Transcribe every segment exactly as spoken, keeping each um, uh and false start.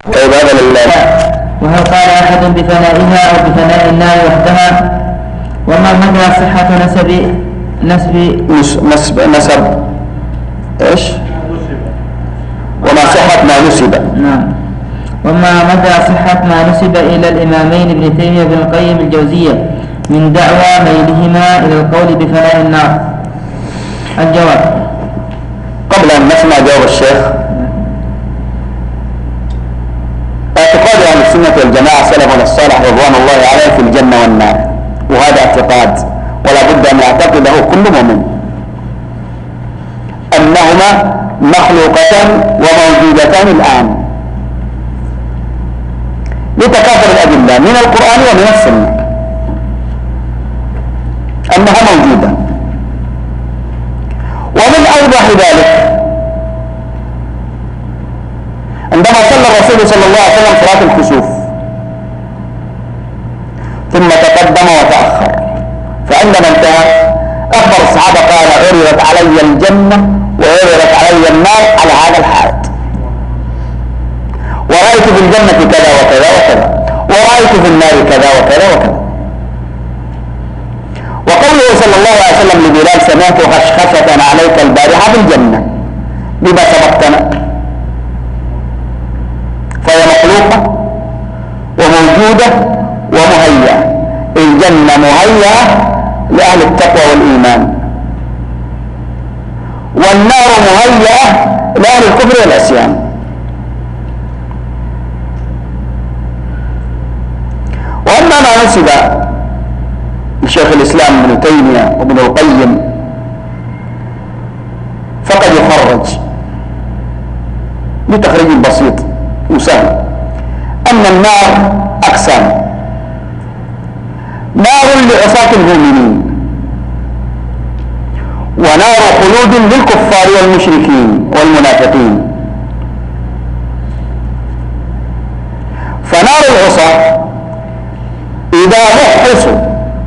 طيب هذا لله. وهل قال أحد بفنائها أو بفناء النار وحدها؟ وما مدى صحة نسب نسب نسب نسب إيش؟ وما صحة ما نسب. نعم. وما مدى صحة ما نسب إلى الإمامين ابن تيمية بن القيم الجوزية من دعوى ميلهما إلى القول بفناء النار؟ الجواب. قبل أن نسمع جواب الشيخ، اعتقاد أهل السنة والجماعة سلفنا الصالح رضوان الله عليه في الجنة والنار، وهذا اعتقاد ولا بد أن يعتقده كل مؤمن أنهما مخلوقتان وموجودتان الآن لتكاثر الأدلة من القرآن ومن السنة أنها موجودة. ومن أوضح ذلك عندما صلى الرسول صلى الله عليه وسلم صلاة الكسوف ثم تقدم وتأخر، فعندما انتهى أخبر الصحابة قال: عرضت علي الجنة وعرضت علي النار على هذا الحائط، ورأيت في الجنة كذا وكذا وكذا، ورأيت في النار كذا وكذا وكذا. وقوله صلى الله عليه وسلم لبلال: سمعت خشخشة عليك البارحة في الجنة، بما سبقتنا، فهي مخلوقة وموجودة ومهيئة. الجنة مهيئة لأهل التقوى والإيمان، والنار مهيئة لأهل الكفر والعصيان. وأما ما نسب لشيخ الإسلام ابن تيمية وابن القيم فقد يخرج بتخريج بسيط وسهل أن النار أقسام: نار لعصاة المؤمنين، ونار خلود للكفار والمشركين والمنافقين. فنار العصاة إذا محرسوا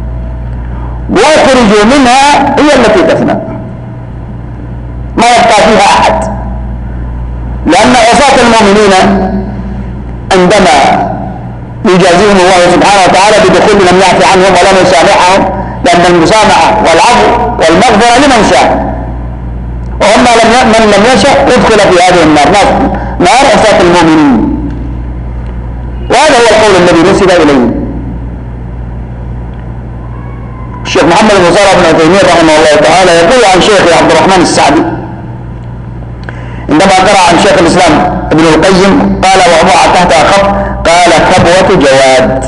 وخرجوا منها هي التي تفنى، ما يبقى فيها أحد، لأن عصاة المؤمنين عندما يجازيهم الله سبحانه وتعالى بدخول لم يعفي عنهم ولم يسامحهم، لأن المسامحة والعفو والمغفرة لمن شاء، وأما من لم يشاء يدخل في هذه النار، نار عصاة المؤمنين. وهذا هو القول الذي نسب إليه الشيخ محمد بن صالح بن عثيمين رحمه الله تعالى. يقول عن شيخ عبد الرحمن السعدي عندما قرأ عن شيخ الإسلام ابن القيم قال وضع تحتها خط، قال: كبوة جواد،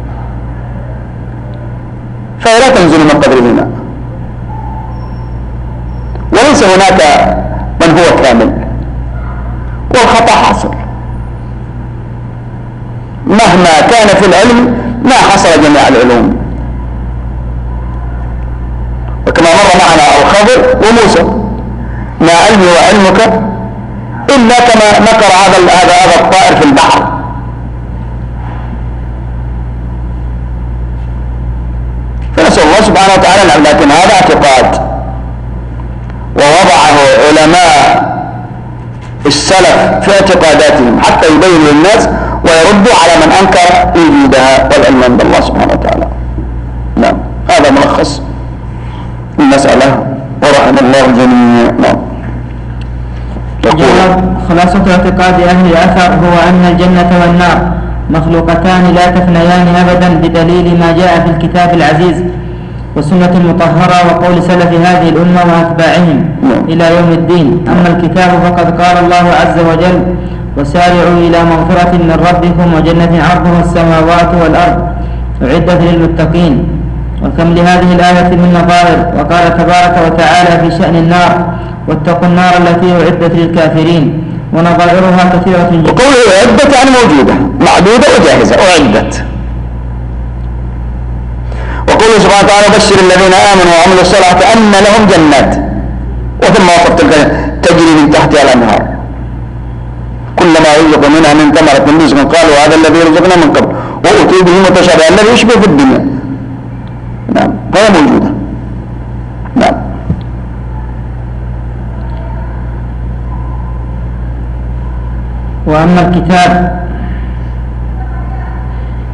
فهي لا تنزل من قدر الماء، وليس هناك من هو كامل، والخطأ حاصل مهما كان في العلم، ما حصل جميع العلوم. وكما مر معنا الخضر وموسى: ما علمي وعلمك إلا كما نكر هذا هذا هذا الطائر في البحر. فنسأل الله سبحانه وتعالى، لكن هذا اعتقاد ووضعه علماء السلف في اعتقاداتهم حتى يبينوا للناس ويردوا على من أنكر وجودها، والعلم عند الله سبحانه وتعالى. نعم، هذا ملخص المسألة، ورحم الله الجميع. نعم. جواب: خلاصة اعتقاد أهل الأثر هو أن الجنة والنار مخلوقتان لا تفنيان أبدا، بدليل ما جاء في الكتاب العزيز والسنة المطهرة وقول سلف هذه الأمة وأتباعهم إلى يوم الدين. أما الكتاب فقد قال الله عز وجل: وسارعوا إلى مغفرة من ربكم وجنة عرضها السماوات والأرض أعدت للمتقين. وكم لهذه الآية من نظائر. وقال تبارك وتعالى في شأن النار: واتقوا النار التي أعدت للكافرين. ونظائرها كثيرة جدا. وقوله أعدت يعني موجودة معدودة وجاهزة، أعدت. وقوله سبحانه وتعالى: بشر الذين آمنوا وعملوا الصالحات أن لهم جنات، وثم وصف تلك تجري من تحتها الأنهار كلما رزقوا منها من ثمرة من رزق قالوا هذا الذي رزقنا من قبل وأتوا به متشابها الذي يشبه في الدنيا. نعم، فهي موجودة. نعم. وأما الكتاب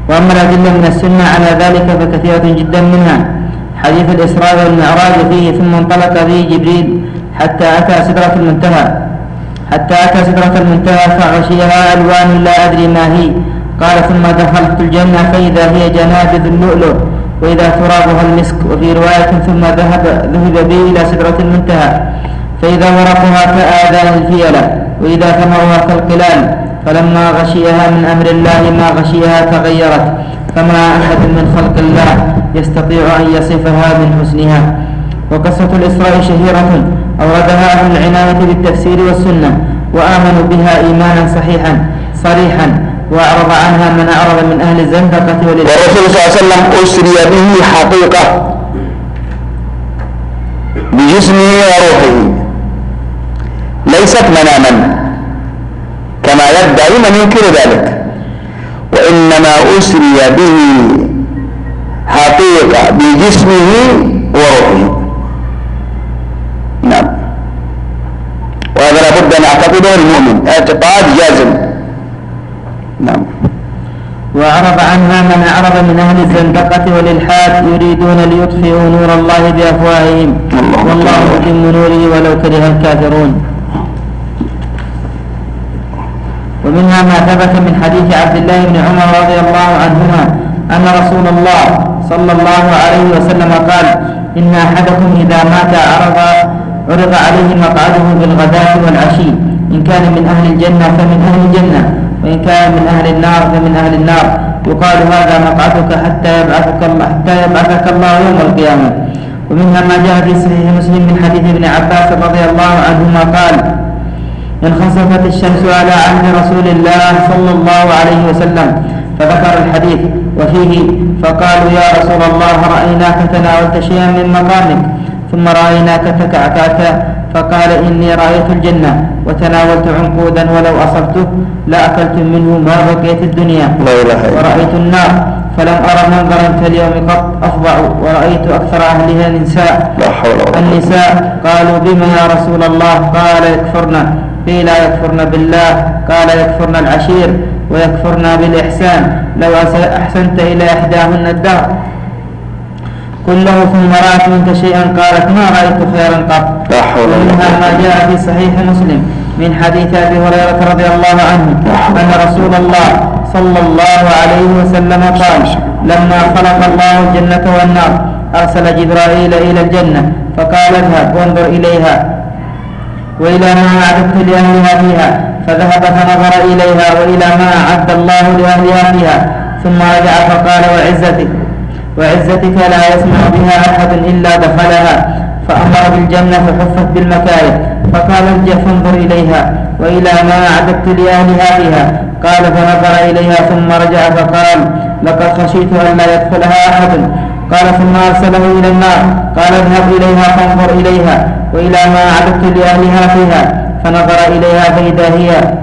وأما الأدلة من السنة على ذلك فكثيرة جدا منها حديث الإسراء والمعراج فيه ثم انطلق به جبريل حتى أتى سدرة المنتهى حتى أتى سدرة المنتهى فغشيها ألوان لا أدري ما هي. قال ثم دخلت الجنة فإذا هي جنابذ اللؤلؤ وإذا ترابها المسك. وفي رواية ثم ذهب ذهب بي إلى سدرة المنتهى فإذا ورقها كآذان الفيلة وإذا ثمرها كالقلال. فلما غشيها من أمر الله ما غشيها تغيرت فما أحد من خلق الله يستطيع أن يصفها من حسنها. وقصة الإسراء شهيرة أوردها أهل العناية بالتفسير والسنة وآمنوا بها إيمانا صحيحا صريحا وأعرض عنها من أعرض من أهل الزندقة والإسلام. والرسول صلى الله عليه وسلم أسري به حقيقة بجسمه وروحه ليست مناما كما يدعي من ينكر ذلك، وإنما أسري به حقيقة بجسمه وروحه. نعم، وهذا لابد أن يعتقده المؤمن اعتقاد جازم. نعم. وأعرض عنها من أعرض من أهل الزندقة والإلحاد يريدون ليطفئوا نور الله بأفواههم والله يتم نوره ولو كره الكافرون. ومنها ما ثبت من حديث عبد الله بن عمر رضي الله عنهما أن رسول الله صلى الله عليه وسلم قال إن أحدكم إذا مات عرض عرض عليه مقعده بالغداة والعشي إن كان من أهل الجنة فمن أهل الجنة وإن كان من أهل النار فمن أهل النار يقال هذا مقعدك حتى يبعثك الله حتى يبعثك الله يوم القيامة. ومنها ما جاء في صحيح مسلم من حديث ابن عباس رضي الله عنهما قال انخسفت الشمس على عهد رسول الله صلى الله عليه وسلم فذكر الحديث وفيه فقالوا يا رسول الله رأيناك تناولت شيئا من مقامك ثم رأيناك تكعكعت فقال إني رأيت الجنة وتناولت عنقودا ولو أصبته لأكلت منه ما بقيت الدنيا ورأيت النار فلم أرى منظرا كاليوم قط أفظع ورأيت أكثر أهلها النساء النساء قالوا بما يا رسول الله قال يكفرن قيل يكفرن بالله قال يكفرن العشير ويكفرن بالإحسان لو أحسنت إلى إحداهن الدهر كله ثم رأت منك شيئا قالت ما رأيت خيرا قط. ومنها ما جاء في صحيح مسلم من حديث أبي هريرة رضي الله عنه أن رسول الله صلى الله عليه وسلم قال لما خلق الله الجنة والنار أرسل جبرائيل إلى الجنة فقال اذهب وانظر إليها وإلى ما أعددت لأهلها فيها فذهب فنظر إليها وإلى ما أعد الله لأهلها فيها ثم رجع فقال وعزتك وعزتك لا يسمع بها أحد إلا دخلها فأمر بالجنة فحفت بالمكاره فقال ارجع فانظر إليها وإلى ما أعددت لأهلها فيها قال فنظر إليها ثم رجع فقال لقد خشيت أن لا يدخلها أحد قال ثم أرسله إلى النار قال اذهب إليها فانظر إليها وإلى ما أعددت لأهلها فيها فنظر إليها فإذا هي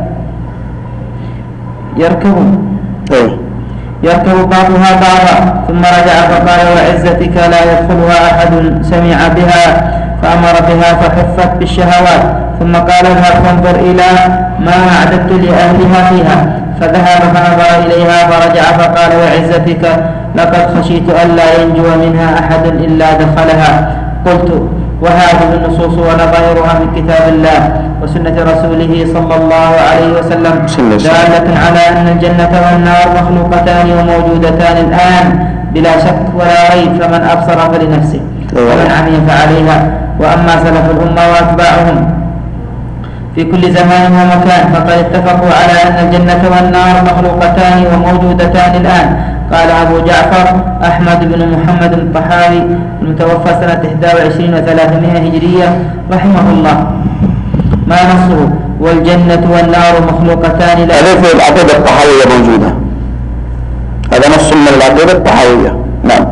يركب يركب بعضها بعضا ثم رجع فقال وعزتك لا يدخلها أحد سمع بها فأمر بها فحفت بالشهوات ثم قال اذهب فانظر إلى ما أعددت لأهلها فيها فذهب فنظر إليها فرجع فقال وعزتك لقد خشيت ألا ينجو منها أحد إلا دخلها. قلت وهذه النصوص ونظائرها من كتاب الله وسنة رسوله صلى الله عليه وسلم دالة على أن الجنة والنار مخلوقتان وموجودتان الآن بلا شك ولا ريب فمن أبصر فلنفسه ومن عمي فعليها. وأما سلف الأمة وأتباعهم في كل زمان ومكان فقد اتفقوا على أن الجنة والنار مخلوقتان وموجودتان الآن. قال أبو جعفر أحمد بن محمد الطحاوي المتوفى سنة إحدى وعشرين وثلاثمائة هجرية رحمه الله ما نصه والجنة والنار مخلوقتان لا. هذا في العقيدة الطحاوية موجودة، هذا نص من العقيدة الطحاوية. نعم.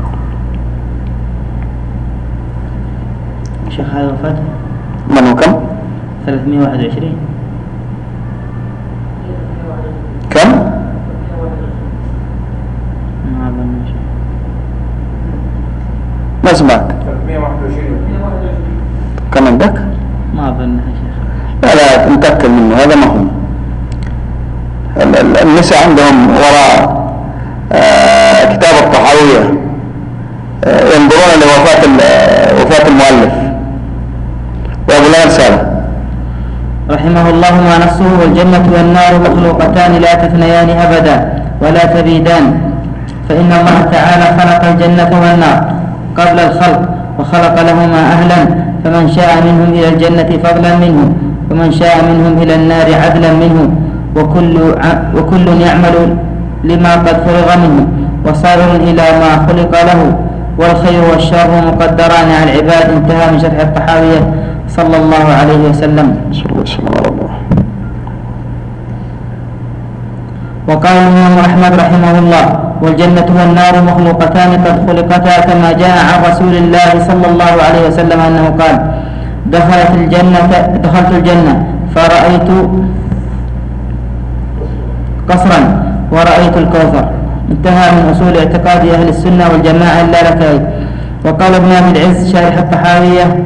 شيخ هذا وفاته من هو كم؟ ثلاثمائة وواحد وعشرين. كم؟ ما سمعت. ثلاثمائة وواحد وعشرين. كم عندك؟ ما أظن يا شيخ. لا لا نتأكد منه، هذا ما هم. النساء عندهم وراء آه كتاب الطحاوية آه ينظرون لوفاة وفاة المؤلف وأبو الله رسالة رحمه الله ما نصه: والجنة والنار مخلوقتان لا تفنيان أبدا ولا تبيدان، فإن الله تعالى خلق الجنة والنار قبل الخلق وخلق لهما أهلا، فمن شاء منهم إلى الجنة فضلا منه ومن شاء منهم إلى النار عدلا منه، وكل, وكل يعمل لما قد فرغ منه وصائر إلى ما خلق له، والخير والشر مقدران على العباد. انتهى من شرح الطحاوية صلى الله عليه وسلم. وقال الإمام أحمد رحمه الله: والجنة والنار مخلوقتان قد خلقتا، كما جاء عن رسول الله صلى الله عليه وسلم أنه قال: دخلت الجنة دخلت الجنة فرأيت قصرا ورأيت الكوثر. انتهى من أصول اعتقاد أهل السنة والجماعة اللالكائي. وقال ابن أبي العز شارح الطحاوية: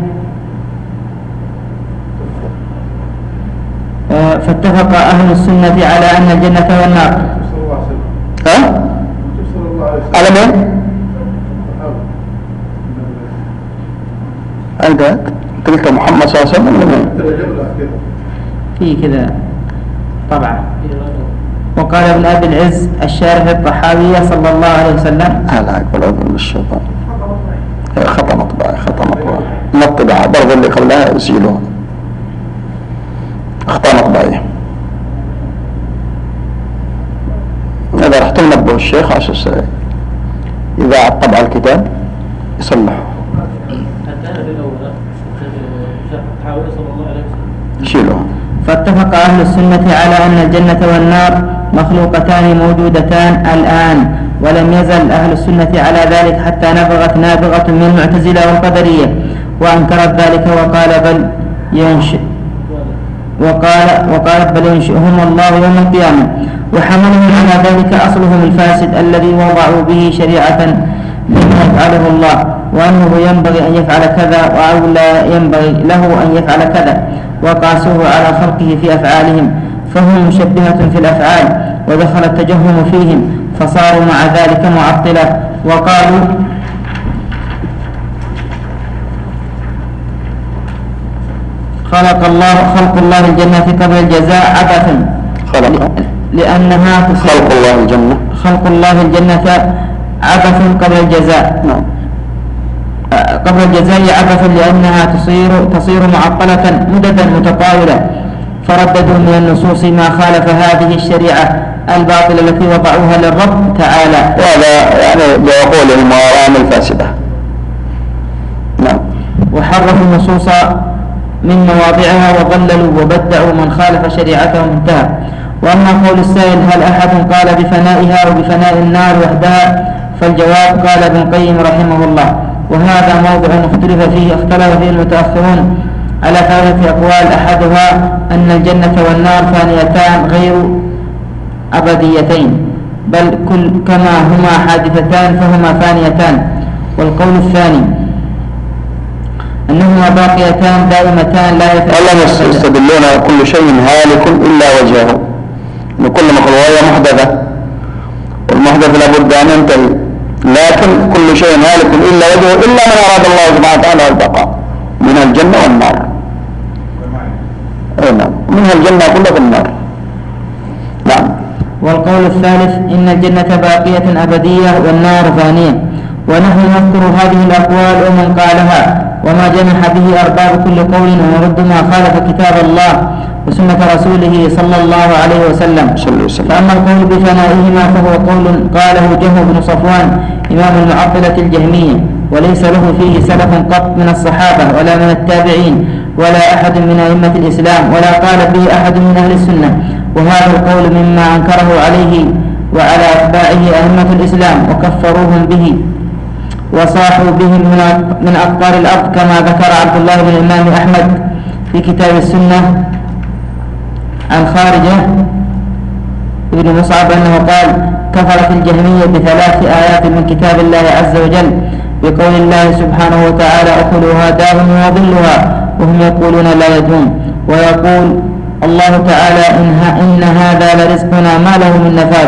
فاتفق أهل السنة على أن الجنة والنار. ها؟ على مين؟ عندك قلت محمد صلى الله عليه وسلم في كذا طبعا. وقال ابن أبي العز الشارح الطحاوية صلى الله عليه وسلم: هذا أكبر عذر من الشيطان، خطأ مطبعي خطأ مطبعي مطبعة برضو اللي قبلها يسيلوها أخطاء مطبعية. إذا رحت لنبه الشيخ عشان السنة إذا طبع الكتاب يصلحه يشيلوها. فاتفق أهل السنة على أن الجنة والنار مخلوقتان موجودتان الآن، ولم يزل أهل السنة على ذلك حتى نبغت نابغة من المعتزلة والقدرية وأنكرت ذلك وقال بل ينشئ وقال وقالت بل ينشئهم الله يوم القيامة، وحملهم على ذلك أصلهم الفاسد الذي وضعوا به شريعة مما يفعله الله، وأنه ينبغي أن يفعل كذا أو لا ينبغي له أن يفعل كذا، وقاسوه على خلقه في أفعالهم، فهم مشبهة في الأفعال ودخل التجهم فيهم فصاروا مع ذلك معطلة. وقالوا خلق الله خلق الله الجنة قبل الجزاء عبثا خلق لأنها خلق الله الجنة خلق الله الجنة عبثا قبل الجزاء نعم قبل الجزاء عبثا لأنها تصير تصير معطلة مددا متطاولة، فرددوا من النصوص ما خالف هذه الشريعة الباطلة التي وضعوها للرب تعالى، وهذا يعني بقولهم وآرام الفاسدة. نعم. وحرفوا النصوص من مواضعها وضللوا وبدعوا من خالف شريعتهم. انتهى. وأما قول السائل هل أحد قال بفنائها وبفناء النار وحدها، فالجواب قال ابن القيم رحمه الله، وهذا موضع اختلف فيه اختلف فيه المتأخرون على ثلاثة أقوال، أحدها أن الجنة والنار فانيتان غير أبديتين، بل كل كما هما حادثتان فهما فانيتان. والقول الثاني أنهما باقيتان دائمتان لا يتغيران. يستدلون كل شيء هالك إلا وجهه، لكل مخلوقية محدثة، والمحدث لابد أن ينتهي، لكن كل شيء هالك إلا وجهه إلا من أراد الله سبحانه وتعالى البقاء من الجنة والنار. نعم، منها الجنة كلها في النار. نعم. والقول الثالث إن الجنة باقية أبدية والنار فانية. ونحن نذكر هذه الأقوال ومن قالها وما جنح به أرباب كل قول، ونرد ما خالف كتاب الله وسنة رسوله صلى الله عليه وسلم. فأما القول بفنائهما فهو قول قاله جهم بن صفوان إمام المعطلة الجهمية، وليس له فيه سلف قط من الصحابة ولا من التابعين ولا أحد من أئمة الإسلام، ولا قال به أحد من أهل السنة، وهذا القول مما أنكره عليه وعلى أتباعه أئمة الإسلام وكفروهم به وصاحوا بهم من أقطار الأرض، كما ذكر عبد الله بن الإمام أحمد في كتاب السنة عن خارجة ابن مصعب أنه قال كفرت الجهمية بثلاث آيات من كتاب الله عز وجل بقول الله سبحانه وتعالى أكلها دائم وظلها وهم يقولون لا يدوم، ويقول الله تعالى إن, إن هذا لرزقنا ما له من نفاذ،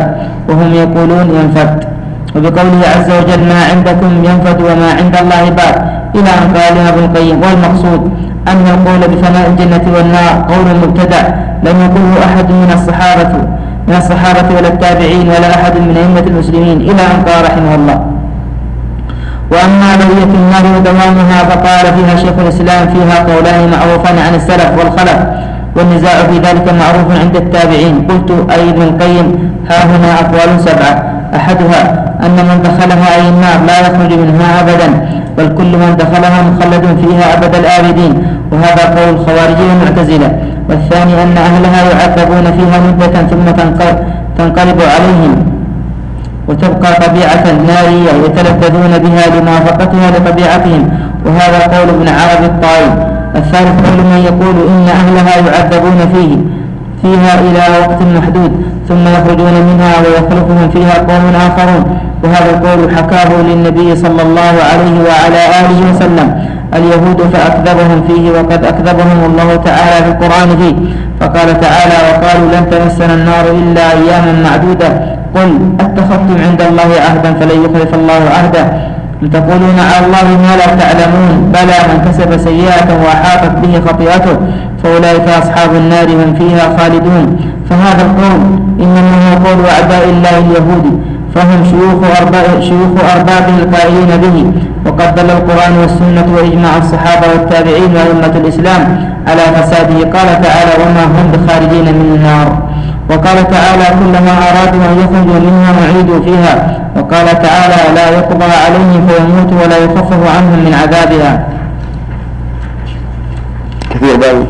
وهم يقولون ينفد. وبقوله عز وجل ما عندكم ينفد وما عند الله باق إلى أن قالها ابن القيم. والمقصود أن القول بفناء الجنة والنار قول مبتدع لم يقله أحد من الصحابة من الصحابة ولا التابعين ولا أحد من أئمة المسلمين إلى أن قال رحمه الله. وأما بقية النار ودوامها فقال فيها شيخ الإسلام فيها قولان معروفان عن السلف والخلف، والنزاع في ذلك معروف عند التابعين. قلت أي ابن القيم ها هنا أقوال سبعة، أحدها أن من دخلها أي النار لا يخرج منها أبدا، بل كل من دخلها مخلد فيها أبد الآبدين، وهذا قول الخوارج والمعتزلة. والثاني أن أهلها يعذبون فيها مدة ثم تنقلب عليهم وتبقى طبيعة نارية يتلذذون بها لموافقتها لطبيعتهم، وهذا قول ابن عربي الطائي. الثالث قول من يقول إن أهلها يعذبون فيه فيها إلى وقت محدود ثم يخرجون منها ويخلفهم فيها قوم آخرون، وهذا القول حكاه للنبي صلى الله عليه وعلى آله وسلم اليهود فأكذبهم فيه، وقد أكذبهم الله تعالى في القرآن فيه، فقال تعالى وقالوا لن تمسنا النار إلا أياما معدودة، قل أتخذتم عند الله عهدا فلن يخلف الله عهده، تقولون على الله ما لا تعلمون، بلى من كسب سيئة وأحاطت به خطيئته فأولئك أصحاب النار هم فيها خالدون. فهذا القول إنما هو قول أعداء الله اليهود، فهم شيوخ أرباب شيوخ أربابه القائلين به، وقد دل القرآن والسنة وإجماع الصحابة والتابعين وأئمة الإسلام على فساده. قال تعالى وما هم بخارجين من النار، وقال تعالى كلما أرادوا أن يخرجوا منها أعيدوا فيها، وقال تعالى لا يقضى عليهم فيموتوا ولا يخفف عنهم من عذابها. كثير باوي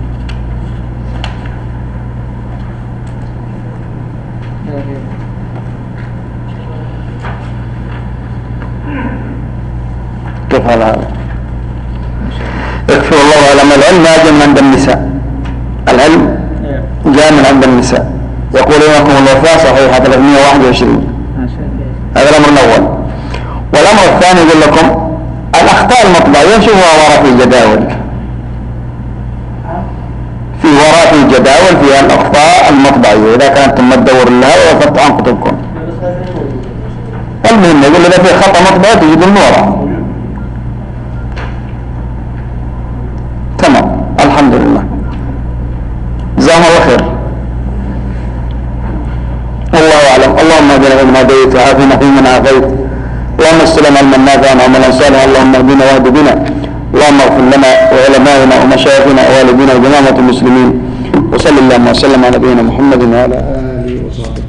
كيف هذا؟ يكفر الله على العلم جاء من عند النساء، العلم جاء من عند النساء. يقول لكم الوفاة صحيحة ثلاثمائة وواحد وعشرين، هذا الأمر الأول. والأمر الثاني يقول لكم الأخطاء المطبعية شوفوا وراء في الجداول، في وراء في الجداول فيها الأخطاء المطبعية، إذا كانت ما تدور لها وفتح عن كتبكم. المهم يقول إذا في خطأ مطبعي تجد الوراء. تمام الحمد لله جزاهم الله خير. والله أعلم. اللهم اهدنا فيمن هديت وعافنا فيمن عافيت، اللهم استلم علما نافعا وعملا صالحا، اللهم اهدنا واهد بنا، اللهم اغفر لنا وعلمائنا ومشايخنا ووالدينا وجماعة المسلمين، وصلى اللهم وسلم على نبينا محمد وعلى آله وصحبه.